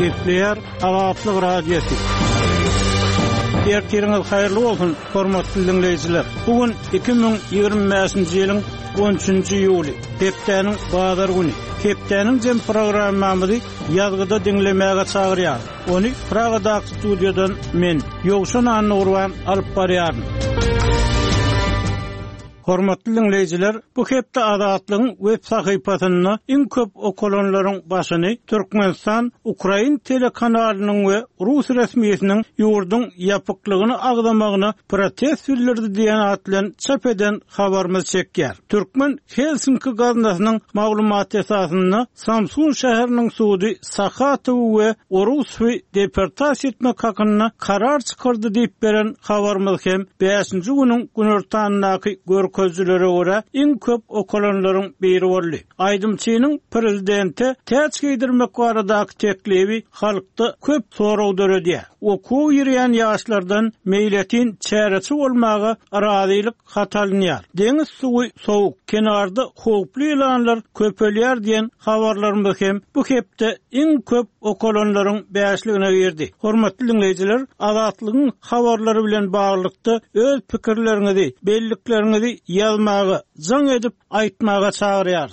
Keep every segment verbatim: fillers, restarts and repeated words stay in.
Gepleyer Azatlyk radiosu. Ertiriniz hayırlı olsun, hormatly dinleyijiler. Bugün iki bin ýygrimi beşinji ýylyň on üçünji ýuly, hepdeniň bazar güni. Hepdeniň jem programmamyzy ýazgyda dinlemäge çagyrýar. Ony Pragadaky studiýadan men Ýogşan Anurwan alyp barýarym. Hormatly dinleyijiler, bu hepde Azatlygyň web sahypasyny iň köp okulanlaryň başyny Türkmenistan Ukrain telekanalynyň we Rus resmiýetiniň ýurduň ýapyklygyny agdamagyna protest bildirdi diýen atlan çap eden habarymyz çekýär. Türkmen Helsinki gaznasynyň maglumaty esasyny Samsun şäheriniň sudy Sakatow we Orusy deportasiýa etmek hakyna karar çykyrdy diýip beren habarymyz hem beşinji günüň günortanyňky gözlere göre en köp okulanlaryň biri boldy. Aydymçynyň prezidenti täç giydirmek baradaky teklibi halkda köp soraw döredi. Okuw ýürýän ýaşlardan meýletin çäreçi bolmagy arazylyk hatalynýar. Deňiz suwy sowuk, kenarda howply elanlar köpelýär diýen habarlarymyz hem bu hepde en köp okulanlaryň beşligine girdi. Hormatly dinleyijiler, Azatlygyň habarlary bilen baglykda öz pikirleriňizi, belliklerinizi ýazmagy, jaň edip aýtmaga çagyrýar.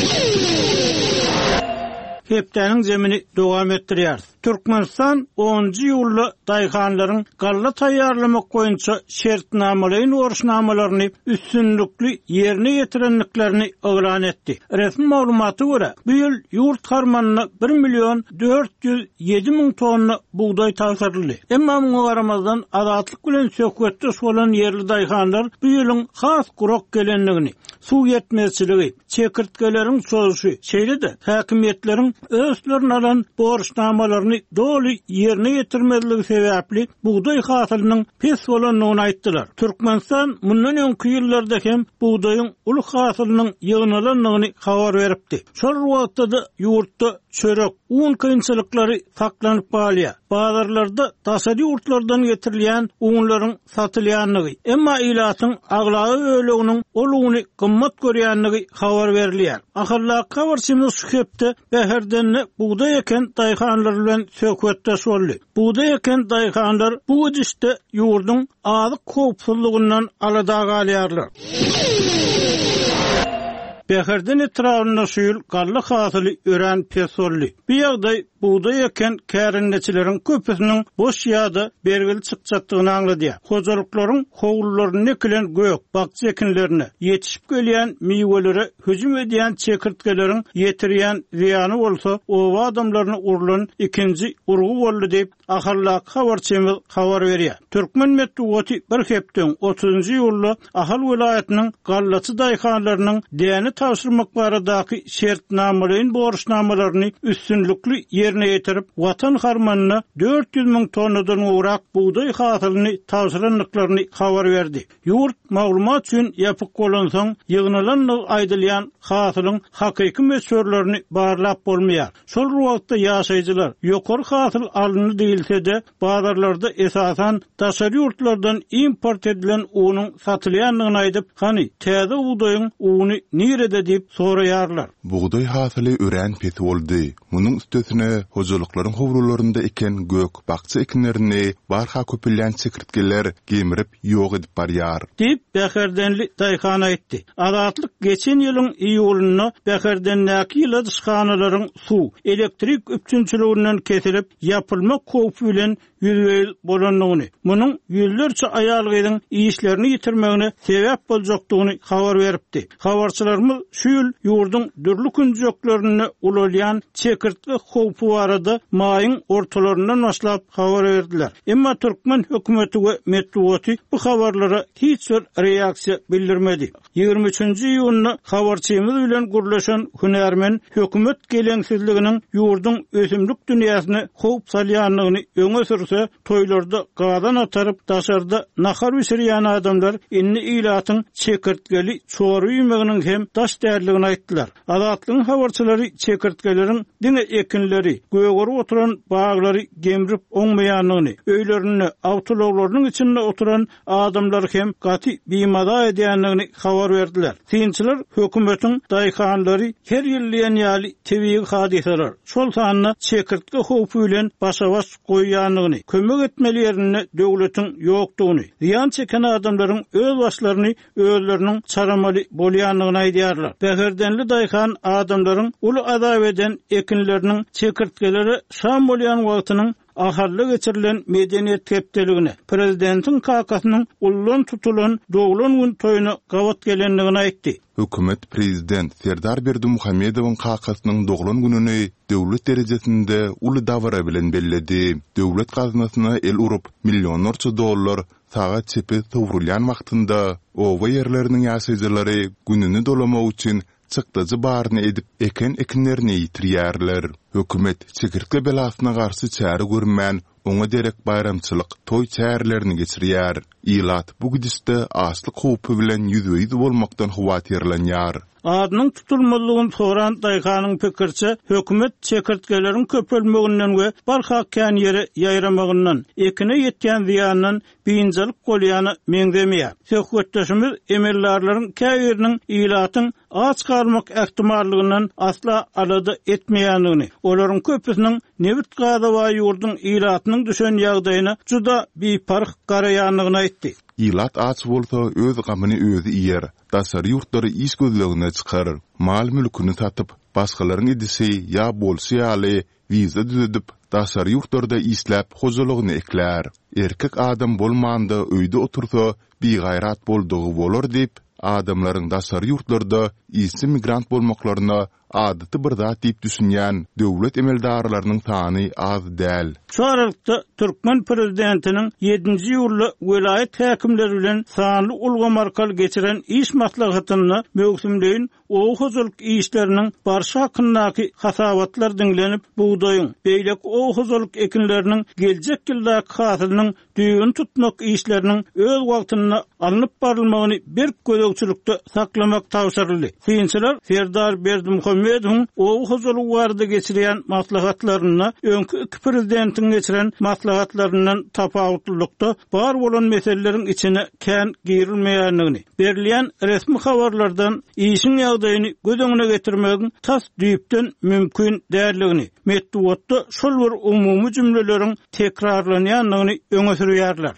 Hepdeniň jemini dowam etdirýär. Türkmenistan onunji ýylda daýhanlaryň galla taýýarlamak boýunça şertnamalaryň orşnamalaryny üstünlükli ýerine ýetirenliklerini öwran etdi. Resmi maglumaty görä, bu ýyl ýurt karmanyna bir million dört ýüz ýedi miň tonna buğday taşyryldy. Emma muňa garamazdan Azatlyk bilen söhbetde bolan ýerli daýhanlar bu ýylyň has gurok gelenligini, suw ýetmezçiligi, çekirtgeleriň çözüşi, şeýle-de häkimetleriň özlerini alan borçnamalaryny doli ýerine ýetirmezligi sebäpli buğday hasylynyň pes bolanyny aýtdylar. Türkmenistan mundan öňki ýyllarda hem buğdaýyň uly hasylynyň ýygnalanlygyny habar beripdi. Şol wagtda da ýurtda çörek, un kynçylyklary saklanyp balýar. Bazarlarda taşady ýurtlardan getirilýän unlaryň satylýanlygy, emma ilatyň aglagy öleginiň olugyny gymmat görýänligi habar berilýär. Ahyrlak habarçymyz şu hepde Beherdenne buğday eken daýhanlar bilen söhbetdeş boldy. Buğday eken daýhanlar bu gidişde ýurduň azyk howpsuzlygyndan alada galýarlar. Beherdin etrawyna şuýul galla hasyly ören pesolly. Bu ýagdaý buğday eken kärindeçileriň köpüsiniň boş ýa-da bergili çykjatdygyny aňlady. Hojalyklaryň howlullaryny ekilen gök, bakça ekinlerine ýetişip gelýän meýweleri hüjüm edýän çekirtgeleriň ýetirýän ziýany bolsa, o adamlaryny urulan ikinji urgu boldy diýip ahyrlak habarçymyz habar berýär. Türkmen medeniýeti bir hepden otuzunji ýylda Ahal welaýatynyň gallaçy daýhanlarynyň däni taşyrmak baradaky şertnamalaryň borçnamalaryny üstünlükli ýerine ýetirip watan harmanyna dört ýüz miň tonnadan urak buğday hasylyny taşyranlyklaryny habar berdi. Ýurt maglumat üçin ýapyk bolansaň ýygnalanlyk aýdylýan hasylyň hakyky meselelerini barlap bolmaýar. Şol wagtda ýaşaýjylar ýokary hasyl alyny diýilse-de bazarlarda esasan taşary ýurtlardan import edilen unyň satylýanlygyny aýdyp, "Hani täze buğdaýyň uny nirede?" diýip soraýarlar. Buğday hasyly ören pet boldy. Munyň üstesine hojalyklaryň howlularynda eken gök, bakça ekinlerini barha köpelýän çekirtgeler gemirip ýok edip barýar. Diýip Beherdenli daýhan aýtdy. Azatlyk geçen ýylyň iýulyna Beherdendäki ýyldysxanalaryň suw, elektrik üpçünçiliginden kesilip ýapylmak howpy bilen ýüzüýel bolanlygyny, munyň ýüllerçe aýalgynyň işlerini ýitirmegine sebäp boljakdygyny habar beripdi. Habarçylarymyz şu ýyl ýurduň dürli künjeklerini ulalýan çekirtge howpy barada maýyň ortalaryndan başlap habar berdiler. Emma Türkmen hökümeti we medeniýeti bu habarlara hiç bir reaksiýa bildirmedi. ýygrimi üçünji ýylyna habarçymyz bilen gurlaşan hünärmen hökümet geleňsizliginiň ýurduň ösümlik dünýäsine howp salýanlygyny öňe sürse, toýlarda gadan atarıp daşarda nahar üsürýän adamlar inni ilatyň çekirtgeli çoğru ýümeginiň hem baş därligini aýtdylar. Azatlygyň habarçylary çekirtkelerin diňe ekinleri, göýgöri oturan baglary gemrip oňmaýanlygyny, öýlerini, awtologlarynyň içinde oturan adamlar hem gaty biýmada edýänligini habar berdiler. Synçylar hökümetiň daýkanlary her ýyllyň ýaly tebigi hadiseler. Şol sanyna çekirtke howpy bilen başa-baş goýýanlygyny, kömek etmelerini döwletiň ýokdugyny, ziýan çeken adamlaryň öz başlaryny özleriniň çaramaly bolýanlygyny aýdýarlar. Bäherdenli daýkan adamlaryň uly azap eden ekinleriniň çekirtkeleri şam bolýan wagtynyň ahally geçirilen medeniýet kepdeligine, prezidentiň kakasynyň ullan tutulan doglan gün toýuny gawat gelenligini aýtdy. Hökümet prezident Serdar Berdimuhammedowyň kakasynyň doglan gününi döwlet derejesinde uly dawra bilen belledi. Döwlet gazynasyna el urup millionlarça dollar sagat çepi töwrülýän wagtynda owa ýerleriniň ýaşaýjylary gününi dolamak üçin çykdyjy baryny edip eken ekinlerini ýitirýärler. Hökümet çekirtke belasyna garşy çäre görmän oňa derek bayramçylyk toý çärlerini geçirýär. Ilat bu gidişde aslyk howpy bilen ýüzüýiz bolmakdan howatyrlanýar. Adynyň tutulmalygyny soran daýkanyň pikirçe, hökümet çekirtkelerin köpelmeginden we barhakkan ýere ýaýramagyndan, ekine ýetýän ziýanyň biňjalik bolýany meňdemýär. Söhbetdeşimiz emellarlaryň käýeriniň ilatyň aç galmak ähtimallygynyň asla alada etmeýänligini, olaryň köpüsiniň nebit gaza we ýurduň ilatynyň düşen ýagdaýyna juda biparh garaýanlygyny aýtdy. Ilat aç bolsa öz gamyny özü iýer. Dasary ýurtlary iş gözlegine çykar. Mal mülküni satyp, başgalaryň edisi ýa bolsa ýaly wiza düzedip, dasary ýurtlarda isläp hojalygyny ekler. Erkek adam bolmanda öýde otursa, bigaýrat boldugy bolar diýip, adamlaryň dasary ýurtlarda isi migrant bolmaklaryna adaty bir zat diýip düşünýän döwlet emeldarlarynyň sany az däl. Şu aralykda Türkmen prezidentiniň ýedinji ýylly welayet häkimleri bilen sanly ulgamarkal geçiren iş maslahatyny möhümleýin o hojalyk işleriniň barşa hakyndaky hasabatlar diňlenip, buğdaýyň, beýlek o hojalyk ekinleriniň geljek ýyldaky hasylynyň düýün tutmak işleriniň öz wagtyna alınıp barylmagyny bir gözegçilikde saklamak tawşyryldy. Synçylar Serdar Berdimuhammedowyň o hojalyk warda geçirýän maslahatlaryna öňkü iki prezidentiň geçiren maslahatlaryndan tapawutlykda bar bolan meseleleriň içine kän girilmeýänligini, berilýän resmi habarlardan işin ýagdaýyny göz getirmegiň tas düýpden mümkin därligini, metduatda şol bir umumy jümleleriň tekrarlanýanlygyny öňe sürýärler.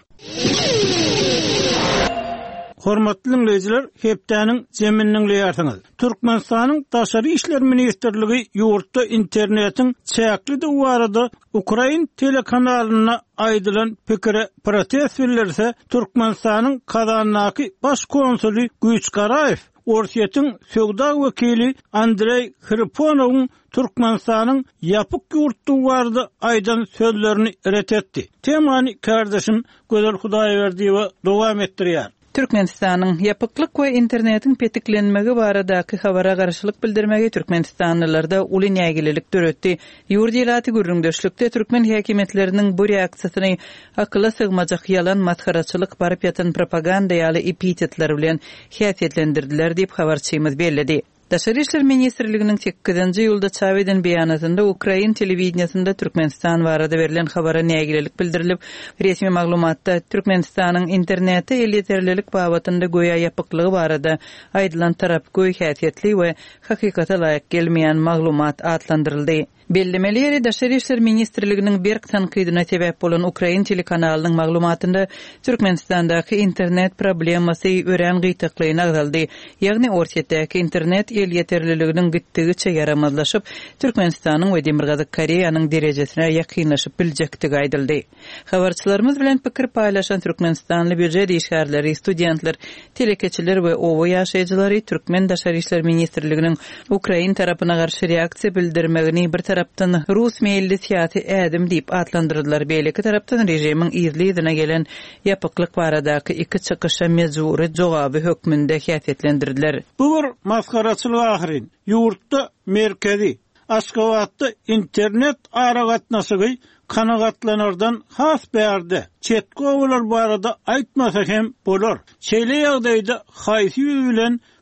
Hormatly dinleyijiler, hepdäniň jeminiň leýärsiňiz. Türkmenistanyň Daşary işler ministrligi ýurtda internetiň çäkli duwarada Ukrain telekanalyna aýdylan pikire protest bildirse, Türkmenistanyň Kazandaky baş konsuli Güýç Garaýew, Orsiýetiň söwda wekili Andrey Hriponowyň Türkmenistanyň ýapyk ýurt duwarda aýdan sözlerini ret etdi. Temany kardeşim Gözel Hudaýberdiýew dowam etdirýär. Türkmenistanyň ýapyklyk we internetiň petiklenmegi baradaky habara garşylyk bildirmegi Türkmenistanlylarda uly nägililik döretdi. Ýurdiýaty gürrüňdeşlikde türkmen häkimetleriniň bu reaksiýasyny akla sygmajak ýalan matkaraçylyk baryp ýatan propaganda ýaly epitetler bilen häsiýetlendirdiler diýip habarçymyz bellidi. Daşary işler ministrliginiň sekizinji ýylda çap eden beýanatynda Ukrain telewiziýasynda Türkmenistan barada berilen habara nägililik bildirilip, resmi maglumatda Türkmenistanyň interneti elýeterlilik babatynda goýa ýapyklygy barada aýdylan tarap goý häsiýetli we hakykata laýyk gelmeýän maglumat atlandyryldy. Bellemeleri Daşary işler ministrliginiň berk tankydyna sebäp bolan Ukrain telekanalynyň maglumatynda Türkmenistandaky internet problemasy ören gytyklygyna agdaldy. Ýagny Orsiýetdäki internet el ýeterliliginiň gitdigiçe yaramazlaşyp, Türkmenistanyň we Demirgazy Koreýanyň derejesine ýakynlaşyp biljekdigi aýdyldy. Habarçylarymyz bilen pikir paýlaşan Türkmenistanly büdjet işgärleri, studentler, telekeçiler we owa ýaşaýjylary Türkmen Daşary işler ministrliginiň Ukrain tarapyna garşy reaksiýa bildirmegini bir tarapdan Rus meýilli siýasy ädim diýip atlandyrdylar. Beýleki tarapdan rejimiň izlidine gelen ýapyklyk baradaky iki çykyşa mezuri jogaby hökmünde häsiýetlendirdiler. Bu bir maskaraçylyk ahyrin. Ýurtda merkezi Aşgabatda internet aragatnasygy kanagatlanardan has bärde. Çetki owalar barada aýtmasa hem bolar. Çeýle ýagdaýda haýsy bilen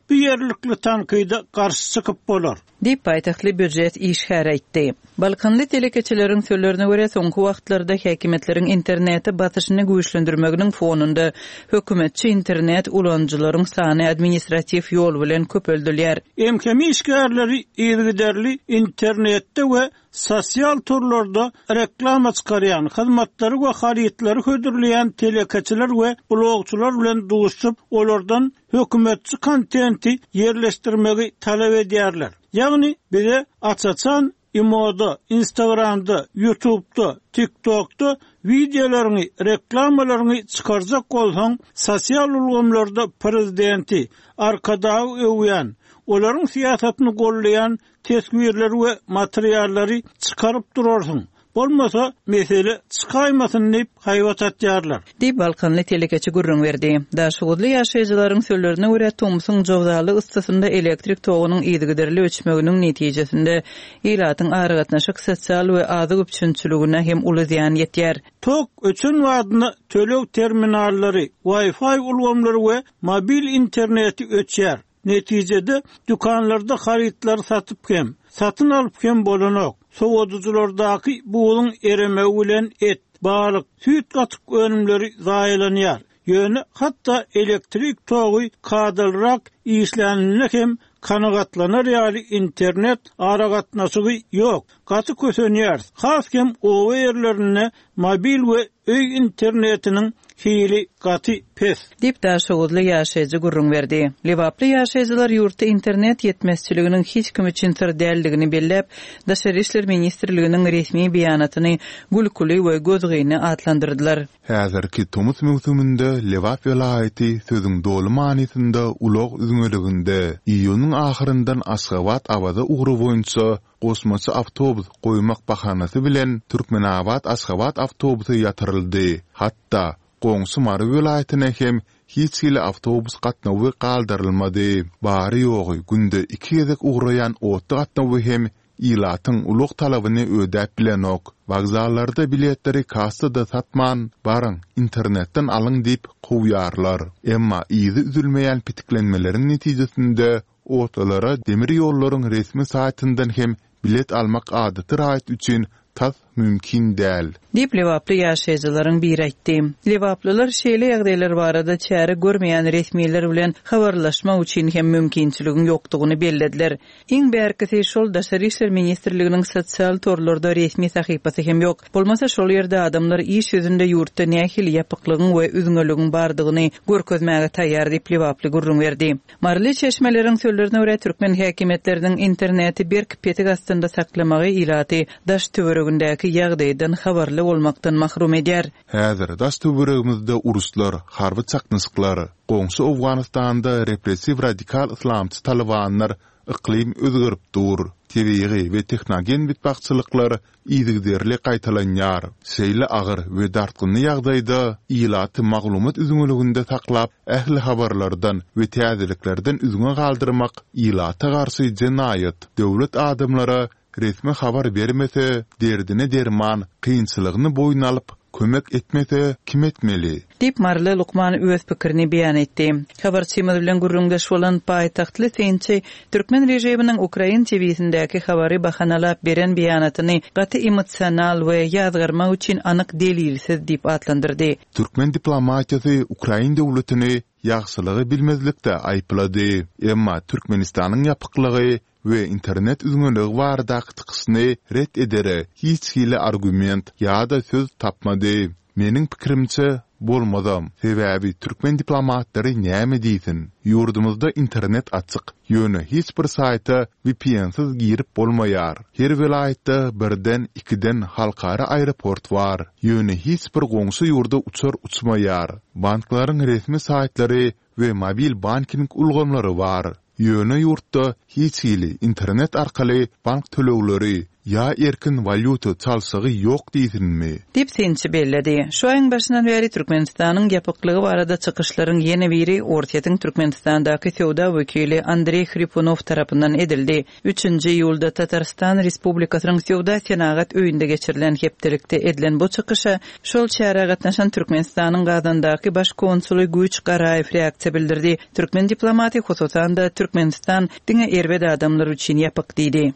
bir yerlikli tankyda garşy çykyp bolar. Dip paýtahtly büdjet işgär aýtdy. Balkanly telekeçileriň sözlerine görä soňky wagtlarda häkimetleriň internete batyşyny güýçlendirmeginiň fonunda hökümetçi internet ulanjylaryň sany administrativ ýol bilen köpeldiler. Emkemi işgärleri ýergiderli internetde we sosial turlarda reklama çykarýan, hyzmatlary we harytlary hödürleýän telekeçiler we blogçular bilen duşup olardan hökümetçi kontenti yerleşdirmegi talap edýärler. Ýagny bize açaçan imoda, Instagramda, YouTube'da, TikTok'da videolaryny, reklamalaryny çykarjak bolsaň, sosial ulgamlarda prezidenti arkadagy öwýän, olaryň siýasatyny gollaýan tesbirler we materiallary çykaryp durarsyň. Bolmasa mesele çykaýmasyn diýip haýwat atýarlar. Diýip Balkanly telekeçi gurrun berdi. Daşugudly ýaşaýjylaryň sözlerine görä Tomsun jogdaly ıstysynda elektrik togunyň ýygyderli ölçmeginiň netijesinde ýylatyň aragatnaşyk sosial we azyk üçinçiligine hem uly ziýan ýetýär. Tok üçün wadyna tölew terminallary, Wi-Fi ulgamlary we mobil interneti öçýär. Netijede dükanlarda harytlar satyp hem, satyn alyp hem bolanok. Sowadyjylardaky buğulun eremegi bilen et, balyk, süýt gatyk önümleri zaýalanýar. Ýöne hatda elektrik togy kadylrak işlenilne hem kanagatlanar ýaly internet aragatnaşygy ýok. Gaty kösenýär. Haskem o yerlerine mobil we öý internetiniň hili gaty pes. Dip daşugudly ýaşaýjy gurrun berdi. Lewaply ýaşaýjylar ýurtda internet ýetmezçiliginiň hiç kim üçin sir däldigini belläp, Daşary işler ministrliginiň resmi beýanatyny gülküli we gözgäni atlandyrdylar. Häzirki Tomus mewsumynda Lewap welaýaty sözüň dolu manysynda ulaq üzüňeliginde iýonyň ahyryndan Aşgabat awaza ugry boýunça gosmaçy awtobus goýmak bahanasy bilen Türkmenabad Aşgabat awtobusy ýatyryldy. Hatda Goňsy Mary welaýatyna hem hiç hili awtobus gatnawy galdyrylmady. Bary ýogy günde iki gezek ugraýan otdy gatnawy hem ýylatyň uluk talabyny ödäp bilenok. Wagzallarda biletleri kassada satman, barın internetden alyň diýip goýarlar. Emma iýdi üzülmeýän pitiklenmeleriň netijesinde otalara demir ýollaryň resmi saýtyndan hem bilet almak adaty raýat üçin tas mümkin däl. Dip Lewaply ýaşaýjylaryň biri aýtdy. Lewaplylar şeýle ýagdaýlar barada çäre görmeýän resmiler bilen habarlaşma üçin hem mümkinçiligiň ýokdugyny bellediler. Iň bärkisi şol Daşary işler ministrliginiň sosial torlarda resmi sahypasy hem ýok. Bolmasa şol ýerde adamlar iş ýüzünde ýurtda nähili ýapyklygyň we üzüňeligiň bardygyny görkezmäge taýýar diýip Lewaply gurrun berdi. Marly çeşmeleriň sözlerine görä türkmen häkimetleriniň interneti berk petik astynda saklamagy ýylaty daş töweregindäki ýagdaýdan habarly olmaktan mahrum edýär. Häzir daş töweregimizde uruslar, harby çaknysyklar, goňsy Awganistanda repressiv radikal islamçy talibanlar iklim özgürip dur. Tebiği we texnogen bitbaqçylyklar ýygyderli gaýtalanýar. Şeýle agyr we dartgynly ýagdaýda ýylaty maglumat üzüňeliginde saklap, ähli habarlardan we täzeliklerden üzüňe galdyrmak ýylata garşy jenaýat. Döwlet adamlara resmi habar bermese, derdine derman, kıyınçılıgını boyun alıp, kömek etmese kim etmeli? Dip Marly Lukman öz pikirini beýan etdi. Habarçymyz bilen gurrundaş bolan paýtahtly Sençi Türkmen rejiminiň Ukrain T V-sindäki habary bahanalap beren beýanatyny gaty emotsional we ýazgyrma üçin anyk delilsiz dip atlandyrdy. Türkmen diplomatiýasy Ukrain döwletini ýagşylygy bilmezlikde aýplady. Emma Türkmenistanyň ýapyklygy ve internet üzüňeligi baradaky tykysyny ret edere hiç hili argument ýa-da söz tapmady. Meniň pikirimçe bolmadam. Sebäbi türkmen diplomatlary näme diýsin? Ýurdumyzda internet açyk. Ýöne hiç bir saýta V P N-siz girip bolmaýar. Her welaýatda birden ikiden halkara aeroport bar. Ýöne hiç bir goňsy ýurda uçar uçmaýar. Banklaryň resmi saýtlary we mobil banking ulgamlary bar. Ýöne ýurtda hiç hili internet arkaly bank tölewleri ya erkin valyuta çalsagy ýok diýilmi? Dip sençi belledi. Şu ayın başından beri Türkmenistanyň ýapyklygy barada çykyşlaryň ýene biri Ortaýa Türkmenistandaky Sowda wekili Andrey Khripunov tarapyndan edildi. üçünji iýulda Tatarstan Respublikasynyň Sowda senagat öýünde geçirilen hepdelikde edilen bu çykysha şol şäherä gatnaşan Türkmenistanyň Gazandaky baş konsuly Güýç Garaýew reaksiýa bildirdi. Türkmen diplomati hususan da Türkmenistan diňe erbet adamlar üçin ýapyk diýdi.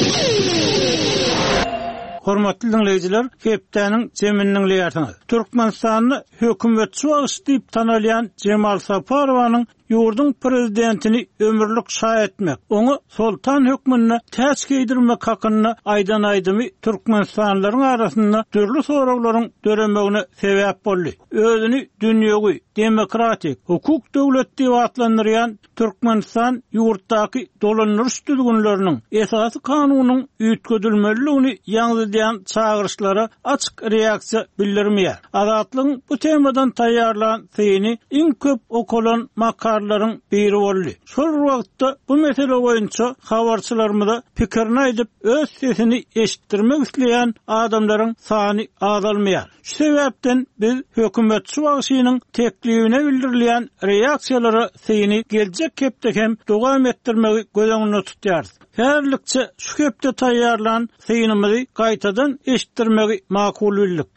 Hormatly dinleýijiler, hepdeniň jeminiň leýärsiňiz. Türkmenistanyny hökümetçi diýip tanalýan Cemal Saparowanyň ýurdun prezidentini ömürlük şaý etmek, onu sultan hökmüne täç giydirmek hakyny aýdan aýdymy Türkmenistanlylaryň arasynda türlü sorawlaryň döremegine sebäp boldy. Özüni dünýäwi demokratik hukuk döwleti diýip atlandyrýan Türkmenistan ýurtdaky dolanýaryş düzgünleriniň esasy kanunyň üýtgedilmeligini ýaňylayan çağırışlara açyk reaksiýa bildirmeýär. Azatlygyň bu temadan taýýarlan syny iň köp okulan makar laryň biri boldy. Şol wagtda bu mesele boýunça habarçylarymyza pikirini aýdyp öz sesini eşitdirmek isleýän adamlaryň sany azalmaýar. Şu sebäpden biz hökümetçi wagtynyň teklifine bildirilýän reaksiýalary syny geljek hepde hem dowam etdirmegi gözeňde tutýarys. Herlikçe şu hepde taýýarlan synymyzy gaýtadan eşitdirmegi makul bildik.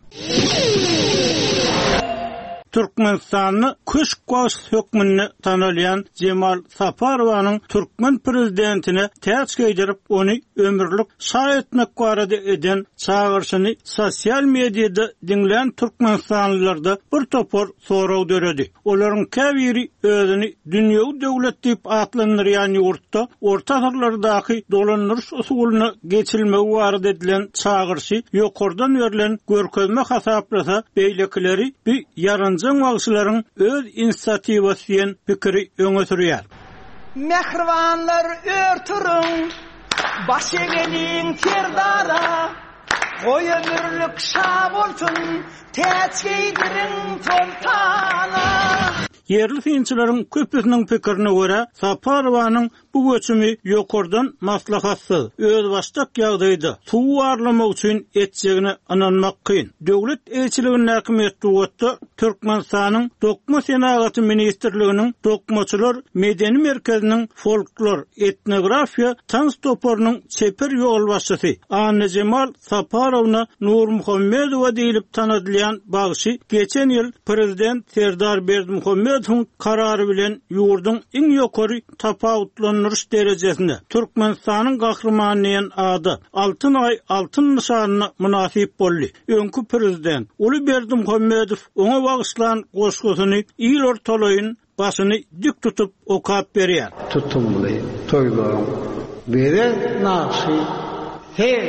Türkmenistanyny köş gaş hökmüne tanalýan Cemal Saparowanyň Türkmen prezidentine täç giydirip onu ömürlük şaý etmek barada eden çağırşyny sosial mediada dinleyen Türkmenistanlylarda bir topor soraw döredi. Olaryň käbiri özüni dünýäwi döwlet diýip atlandyrýan ýurtda orta asyrlardaky dolanýaryş usulyny geçilmegi barada edilen çağırşy ýokurdan berilen görkezme hasaplasa beýlekileri bir yaran Jan wagşylaryň öz inisiatiwasy ýen pikiri öňe sürýär. Mehribanlar örtürün, baş egeliň terdara, goý ömürlük şah bolsun, täç giydirin sultana. Yerli finçilerin köpüsünün pikirini göre Saparowanyň bu göçümi ýokurdan maslahatsyz, öz başdak ýagdaýda suw arlamak üçin etjegini ananmak kyn. Döwlet elçiliginiň häkimet wagtda Türkmenistanyň Dokma Senagaty ministrliginiň Dokmaçylar medeni merkeziniň folklor, etnografiýa tans toporunyň çeper ýol başçysy Anna Cemal Saparowna Nur Muhammedowa diýilip tanydylýan bagşy geçen ýyl prezident Serdar Berdimuhammedow karary bilen ýurdun iň ýokary tapawutlanýaryş derejesinde Türkmenistanyň gahrymanyň ady altyn ay altyn nişanyna munasip boldy. Öňkü prezident Uly Berdimuhammedow oňa bagşlanan goşgusyny ýyl ortalaýyn başyny dik tutup okap berýär. Tutumly toýlaryň beren naşy her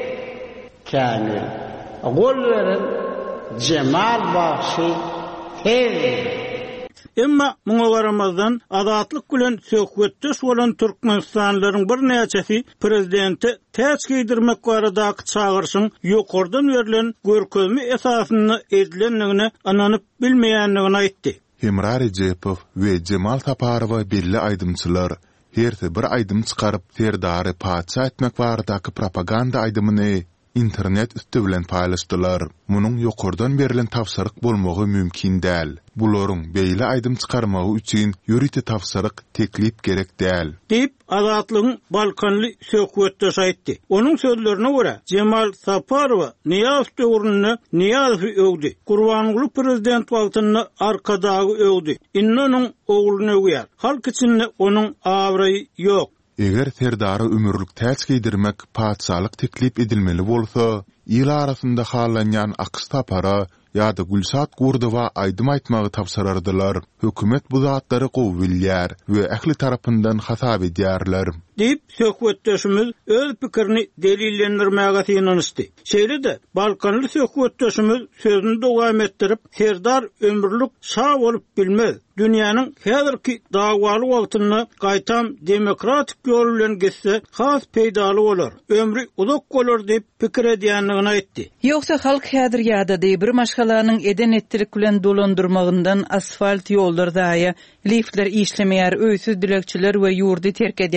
käni gollary Cemal bagşy her Emma muňa garamazdan azatlyk bilen söhbetdeş bolan Türkmenistanlylaryň bir näçesi prezidenti täç giydirmek baradaky çağırşyň ýokurdan berilen görkezme esasyny edilenligini ananyp bilmeýänligini aýtdy. Hemrar Rejepow we Cemal Saparowa belli aýdymçylar herse bir aýdym çykaryp Serdary paça etmek baradaky propaganda aýdymyny internet üstü bilen paýlaşdylar. Munyň ýokurdan berilen tapsyryk bolmagy mümkin däl. Bularyň beýle aýdym çykarmagy üçin ýüriti tapsyryk teklip gerek däl. Diýip Azatlygyň Balkanly söhbetdeş aýtdy. Onuň sözlerine görä Cemal Saparowa Niýazow döwründe Niýazowy öwdi. Gurbanly prezident wagtyny arkadagy öwdi. Innonyň ogluny öwýär. Halk içinde onuň awraýy ýok. Eger Serdary ömürlük täç giydirmek paçalyk teklip edilmeli bolsa, ýyl arasynda halanýan Aqsta para ýa-da Gülsat Gurdowa aýdym aýtmagy tapsyrardylar. Hökümet bu zatlary gowy bilýär we ähli tarapyndan hasap edýärler. Diýip söhbetdeşimiz öz pikirini delillendirmäge synanyşdy. Şeýle-de Balkanly söhbetdeşimiz sözüni dowam etdirip Serdar ömürlük şah bolup bilmez. Dünýäniň häzirki dagwaly wagtyna gaýtam demokratik ýol bilen geçse has peýdaly bolar. Ömrü uzak bolar diýip pikir edýänligini aýtdy. Ýoksa halk häzir ýa-da bir maşgalanyň eden ettirik bilen dolandyrmagyndan asfalt ýollar daýa liftler işlemeýär, öýsüz dilekçiler we ýurdy terk edýänler köp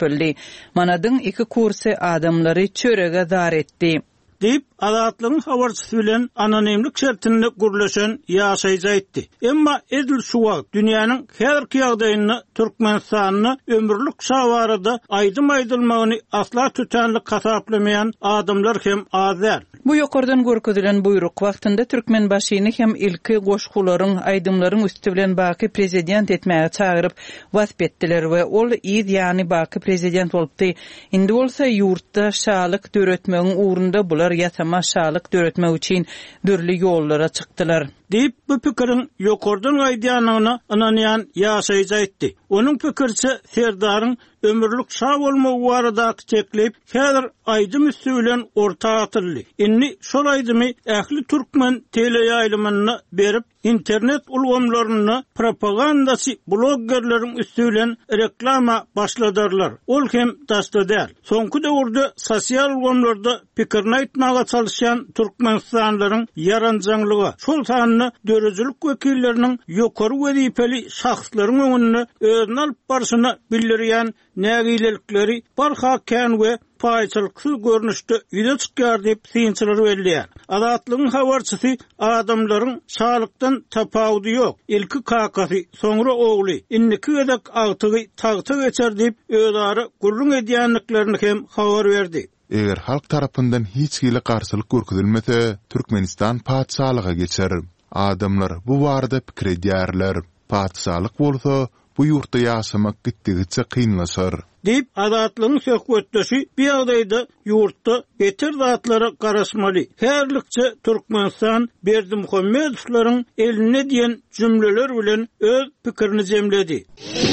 köpeldi. Manadyň iki kursy adamlary çörege zar etdi. Deyip Azatlygyň habarçysy bilen anonimlik şertinde gürleşen ýaşaýjy aýtdy. Emma edil şu wagt dünýäniň herki ýagdaýyny Türkmenistanyny ömürlük şawarada aýdym-aýdylmagyny asla tütänlik kasaplamayan adamlar hem azar. Bu ýokardan görkezülen buyruk wagtynda Türkmen başyny hem ilki goşgularyň aýdymlaryň üstü bilen baky prezident etmäge çagyryp wasp etdiler we ol ýyl ýany baky prezident bolupdy. Indi bolsa ýurtda şalyk döretmegiň uğrunda bular ýatama şalyk döretmek üçin dürli ýollara çykdylar. Deyip bu pikirin ýokardan aýdýanyny ananýan ýaşaýjy aýtdy. Onuň pikirçe Serdaryň ömürlük şah bolmagy baradaky teklip häzir aýdym üstü bilen orta atyldy. Inni şol aýdymy ähli türkmen teleýaýlymyny berip internet ulgamlaryny propagandasy bloggerleriň üstü bilen reklama başladylar. Ol hem daşdadar. Soňky döwürde sosial ulgamlarda pikirini aýtmaga çalışan türkmenistanlaryň yaranjaňlygy şol sanyny dörejilik wekilleriniň ýokary wezipeli şahslaryň öňünde özüne alyp barşyna bildirýän nägilelikleri barha kän we paýçylyksy görnüşde ýüze çykýar diýip synçylar berýär. Azatlygyň habarçysy adamlaryň şalykdan tapawdy ýok. Ilki kakasy, soňra ogly, inniki wedek agtygy tagty geçer diýip özleri gurrun edýänliklerini hem habar berdi. Eger halk tarapyndan hiç hili garşylyk görkezilmese, Türkmenistan paçalyga geçer. Adamlar bu barada pikir edýärler. Paçalyk bolsa, bu ýurtda ýaşamak gitdigiçe kynlaşar. Deyip Azatlygyň söhbetdeşi bir ýagdaýda ýurtda beter zatlara garaşmaly. Herlikçe Türkmenistan Berdimuhammedowylaryň eline diýen jümleler bilen öz pikirini jemledi.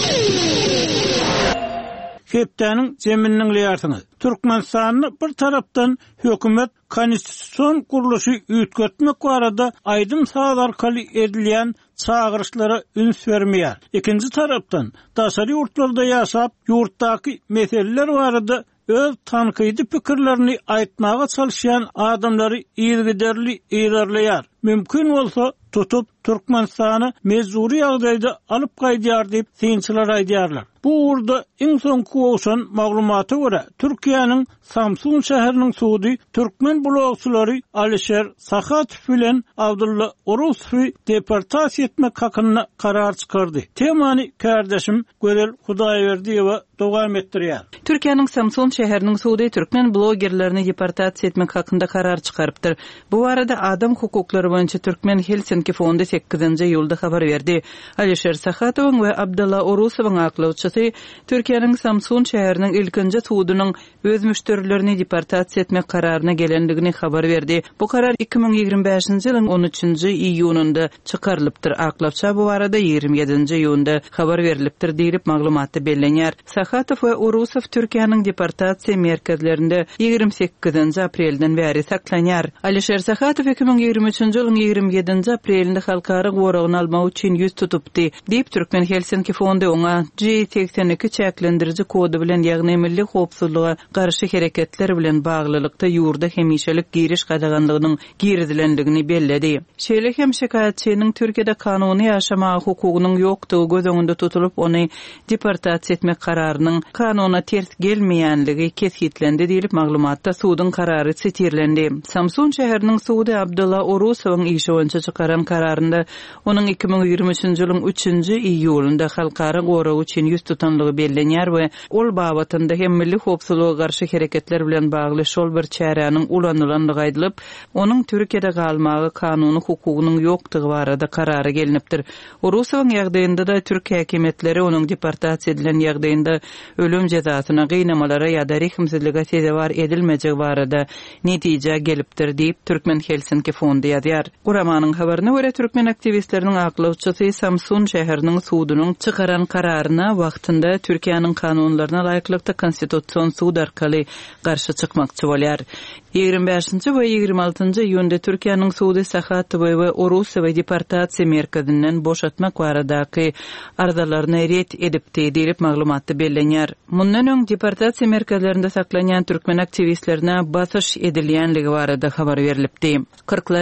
Hepdäniň jeminiň ýartyny. Türkmenistanyny bir tarapdan hökümet konstitusiýon kuruluşy üýtgetmek barada aýdym saat arkaly edilýän çağırışlara üns vermeýär. Ikinji tarapdan daşary ýurtlarda ýaşap ýurtdaky meseleler barada öz tankydy pikirlerini aýtmaga çalışan adamlary ýergiderli ýerlerleýär. Mümkin bolsa tutup Türkmenistany mezuri ýagdaýda alyp gaýdýar diýip synçylar aýdýarlar. Bu urda iň soňky bolsan maglumaty görä Türkiýanyň Samsun şäheriniň suwdy türkmen blogçylary Alisher Sakhatov bilen Abdulla Orusovy deportasiýa etmek hakyna karar çykardy. Temany kardeşim Gözel Hudaýberdiýewa dowam etdirýär. Türkiýanyň Samsun şäheriniň suwdy türkmen blogerlerini deportasiýa etmek hakynda karar çykarypdyr. Bu arada adam hukuklary boýunça Türkmen Helsinki fondy sekizinji ýylda habar berdi. Alisher Sakhatow we Abdulla Orusowyň aklawçysy Türkiýanyň Samsun şäheriniň ilkinji suwdynyň öz müşterilerini deportasiýa etmek kararyna gelendigini habar berdi. Bu karar iki bin ýigirmi beşinji ýylyň on üçünji iýununda çykarylypdyr. Aklawça bu arada ýigirmi ýedinji iýunda habar berilipdir diýip maglumaty bellenýär. Sakhatow we Orusow Türkiýanyň deportasiýa merkezlerinde ýigirmi sekizinji aprelden bäri saklanýar. Alisher Sakhatow iki bin ýigirmi üçünji ýylyň ýigirmi ýedinji aprelinde halkara goragyny almak üçin ýüz tutupdy. Diýip Türkmen Helsinki fondy oňa G seksen iki çäklendiriji kody bilen ýagny milli howpsuzlyga garşy hereketler bilen baglylykda ýurda hemişelik giriş gadaganlygynyň girdilendigini belledi. Şeýle hem şikaýetçiniň Türkiýede kanuny ýaşama hukugynyň ýokdugy göz öňünde tutulup ony deportasiýa etmek kararynyň kanuna ters gelmeýänligi kesgitlendi diýilip maglumatda suwdyň karary sitirlendi. Samsun şäheriniň suwdy Abdulla Orusowyň işi boýunça çykaran kararynda onuň iki bin ýigirmi üçünji ýylyň üçünji iýulynda halkara goragy üçin ýüz tutanlygy bellenýär we ol babatynda hem milli howpsuzlyga garşy hereketler bilen bagly şol bir çäräniň ulanýanlygy aýdylyp, onuň Türkiýede galmagy kanuny hukugynyň ýokdugy barada karary gelinipdir. Orusowyň ýagdaýynda da Türkiýe häkimetleri onuň deportasiýa edilen ýagdaýynda ölüm jazasyna gynamalara ýa-da rehimsizlige sebäp edilmejegi barada netije gelipdir diýip Türkmen Helsinki fondy ýazýar. Guramanyň habaryna görä türkmen aktivistleriniň aklawçysy Samsun şäheriniň suwdynyň çykaran kararyna wagtynda Türkiýanyň kanunlaryna laýyklykda konstitusiýon suwd arkaly garşy çykmakçy bolýar. ýigirmi beşinji we ýigirmi altynjy ýylda Türkiýanyň suwdy Sakhatow we Orusowy deportasiýa merkezinden boşatmak baradaky arzalaryny ret edipdi diýip maglumatda bellenýär. Mundan öň deportasiýa merkezlerinde saklanýan türkmen aktivistlerine basyş edilýänligi barada habar berilipdi. Kırklareli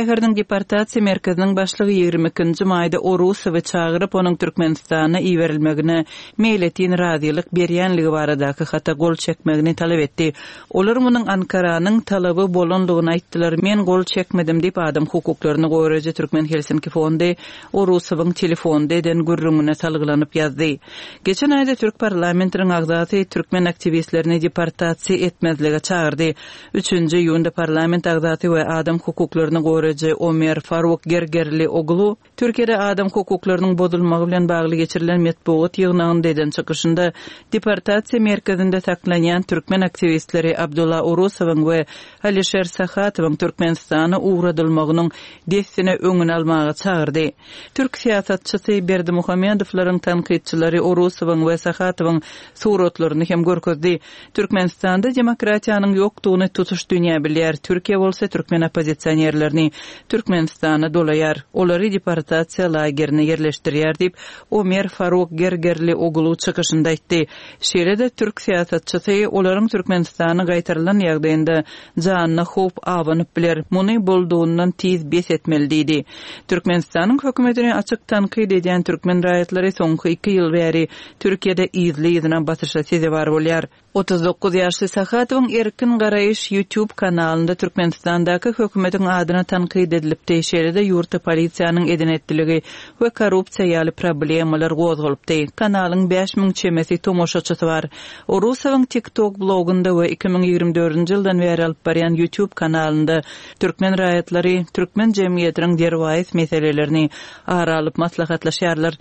şäheriniň deportasiýa merkeziniň başlygy ýygrimi ikinji maýda Orusowy çagyryp onuň Türkmenistana iýerilmegine meýletin radylyk berýänligi baradaky hata gol çekmegini talap etdi. Olar munyň Ankaranyň talaby bolanlygyny aýtdylar. Men gol çekmedim diýip adam hukuklaryny goýraja Türkmen Helsinki fondy Orusowyň telefonda eden gürrüňine salgylanyp ýazdy. Geçen aýda Türk parlamentiniň agzaty türkmen aktivistlerini deportasiýa etmezlige çağırdy. üçünji ýunda parlament agzaty we adam hukuklaryny goýraja Ömer Faruk Gergerli oglu Türkiýede adam hukuklarynyň bozulmagy bilen bagly geçirilen metbuat ýygnagyny eden çykyşynda deportasiýa merkezinde saklanýan türkmen aktivistleri Abdullah Orusowyň we Alisher Sahatowyň Türkmenistana uğradylmagynyň destine öňüne almagy çağırdy. Türk siýasatçysy Berdimuhammedowyň tanqidçilari Orusowyň we Sahatowyň suratlaryny hem görkezdi. Türkmenistanda demokratiýanyň ýokdugyny tutuş dünýä bilýär. Türkiýe bolsa türkmen opozisiýerlerini Türkmenistana dolaýar. Olary deportasiýa lagerine yerleşdirýär diýip Ömer Faruk Gergerli oglu çykyşynda aýtdy. Şeýle-de türk siýasatçysy olaryň Türkmenistana gaýtarylan ýagdaýynda janyna howp awanyp biler. Muny bolduğundan tiz bes etmeli diýdi. Türkmenistanyň hökümetini açyk tanqid edýän türkmen raýatlary soňky iki ýyl bäri Türkiýede izli ýyzyna batyrşa sezebar bolýar. otuz dokuz ýaşly Sahatowyň Erkin Garaýyş YouTube kanalynda Türkmenistandaky hökümetiň adyna tanqid edilip teşeride ýurtda polisiýanyň edenetdiligi we korrupsiýa ýaly problemalar gozgalypdy. Kanalyň beş miň çemesi tomoşaçysy bar. Orusowyň TikTok blogunda we iki miň ýigirme dördünji ýyldan beri alyp barýan YouTube kanalynda türkmen raýatlary türkmen jemgyýetiniň derwayys meselelerini aralyp maslahatlaşýarlar.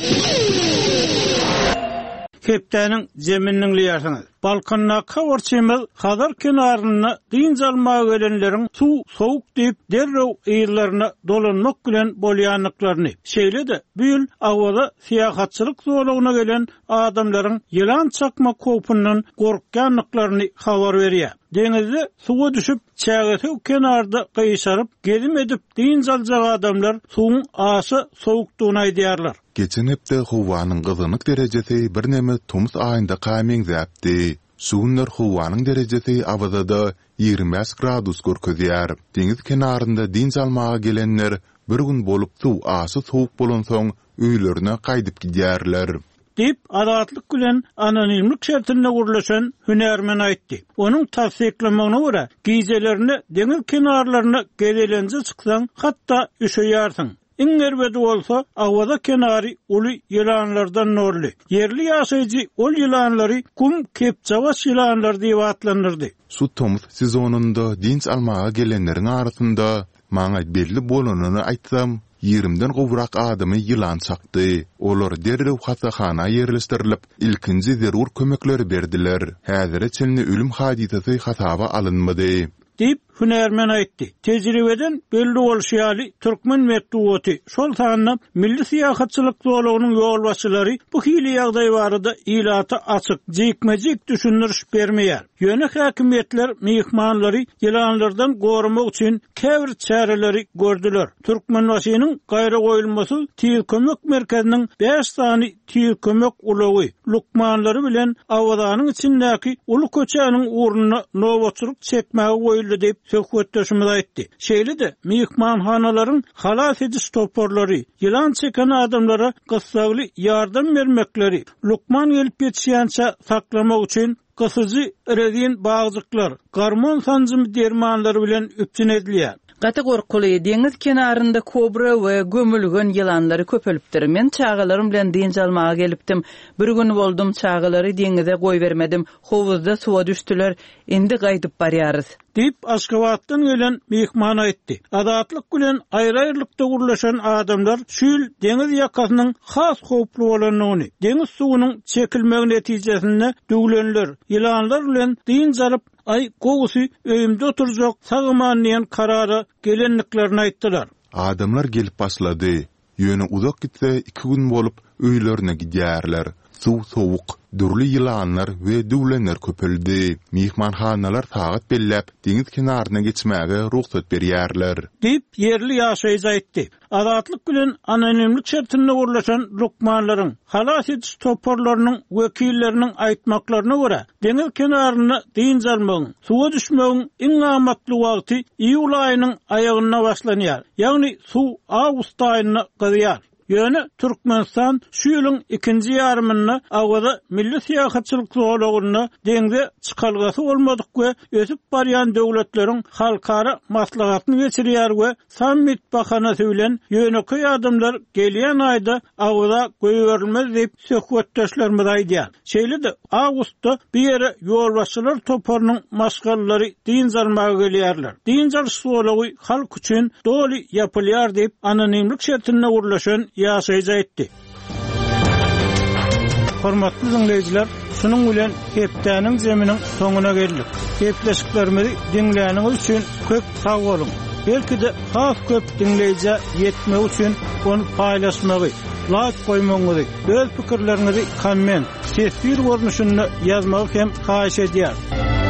Hepdäniň zemininiň ýaşaňy. Balkanna kawarçymyl Hazar kenaryna diň almagy gelenleriň suw sowuk diýip derrew ýyllaryna dolanmak bilen bolýanlyklaryny. Şeýle-de bu ýyl awada siýahatçylyk zowlagyna gelen adamlaryň ýylan çakma kopundan gorkýanlyklaryny habar berýär. Deňizde suwa düşüp çägeti kenarda gyýşaryp gezim edip diň aljak adamlar suwun asy sowukdugyny aýdýarlar. Geçen hepde howanyň gyzynyk derejesi bir neme Tumus aýynda gaýmeňzäpdi. Suwunlar howanyň derejesi awada ýygrimi beş gradus görkezýär. Deňiz kenarynda diň almaga gelenler bir gün bolup suw asy sowuk bolan soň öýlerine gaýdyp gidýärler. Dip adatlyk bilen anonimlik şertinde gurlaşan hünärmen aýtdy. Onuň tasdiklamagyna görä, giýjelerini deňiz kenarlaryna gelenje çyksaň, hatda üşeýärsiň. İngerbedi olsa awada kenary uly ýylanlardan norly. Yerli ýaşaýjy ol ýylanlary kum kepçawas ýylanlar diýip atlanyrdy. Su Tomus sezonunda dinç almaga gelenleriň arasynda maňa belli bolanyny aýtsam, ýerimden gowrak adamy ýylan çakdy. Olar derrew hasahana ýerleşdirilip, ilkinji zerur kömekleri berdiler. Häzire çelni ölüm hadisesi hasaba alınmady. Dip hünärmen aýtdy. Tejribeden belli bolşýaly türkmen metbuaty şol sanyna milli siýasatçylyk zowlagynyň ýol başçylary bu hili ýagdaý barada ilata açyk, jekmejik düşündiriş bermeýär. Ýöne häkimetler mehmanlary ýylanlardan gorumak üçin käbir çäreleri gördüler. Türkmen wasynyň gaýra goýulmasy tiýil kömek merkeziniň beş sany tiýil kömek ulagy lukmanlary bilen awdanyň içindäki uly köçäniň urnuny nowatçylyk çekmäge goýuldy diýip söhbetdeşimiz aýtdy. Şeýle-de mehmanhanalaryň halas ediş toporlary, ýylan çeken adamlara gysagly ýardam bermekleri, lukman gelip ýetişýänçe saklamak üçin gysyjy redin bagzyklar, garmon sanjymy dermanlary bilen üpçün edilýär. Gaty gorkuly deňiz kenarynda kobra we gömülgen ýylanlary köpelipdir. Men çağalarym bilen diň almaga gelipdim. Bir gün boldum çağalary deňize goý bermedim. Howuzda suwa düşdüler. Endi gaýdyp barýarys. Dip Aşgabatdan gelen mehman aýtdy. Adatlyk bilen aýry-aýrylykda gurlaşan adamlar şül deňiz ýakasynyň has howply bolanyny, deňiz suwunyň çekilmegi netijesinde döwlenler, ýylanlar bilen diň alyp ay gowusy öýümde oturjak sagymanyň karara gelenliklerini aýtdylar. Adamlar gelip başlady. Ýöne uzak gitse iki gün bolup öýlerine gidýärler. suw sowuk, dürli ýylanlar we düwlenler köpeldi. Mihmanhanalar sagat bellep deniz kenaryna geçmäge ruhsat berýärler. Dip yerli ýaşaýjy aýtdy. Azatlyk bilen anonimlik şertinde urlaşan lukmanlaryň halas etiş toporlarynyň wekilleriniň aýtmaklaryna görä, deniz kenaryna diň jalmagyň, suwa düşmegiň iň amatly wagty iýul aýynyň aýagyna başlanýar. Ýagny suw awgust aýyna gydýar. Ýöne Türkmenistan şu ýylyň ikinji ýarymyna awada milli syýasatçylyk zowlagyna deňde çykalgasy bolmadyk we ösüp barýan döwletleriň halkara maslahatyny geçirýär we sammit bahanasy bilen ýöneki adamlar gelýän aýda awada goýberilmez diýip söhbetdeşlerimiz aýdýar. Şeýle-de awgustda bir ýere ýolbaşçylar toparynyň maşgallary diň jarmagy gelýärler. Diň jarşy zowlagy halk üçin doly ýapylýar diýip anonimlik şertinde urlaşan ýaşaýjy aýtdy. Hormatly dinleýijiler, şunuň bilen hepdäniň jeminiň soňuna geldik. Hepleşiklerimizi dinleýäniňiz üçin köp sag bolun. Belki de has köp dinleýije ýetmek üçin onu paýlaşmagy, like goýmagy, öz pikirlerinizi komment, sesli görnüşinde ýazmagy hem haýyş edýär.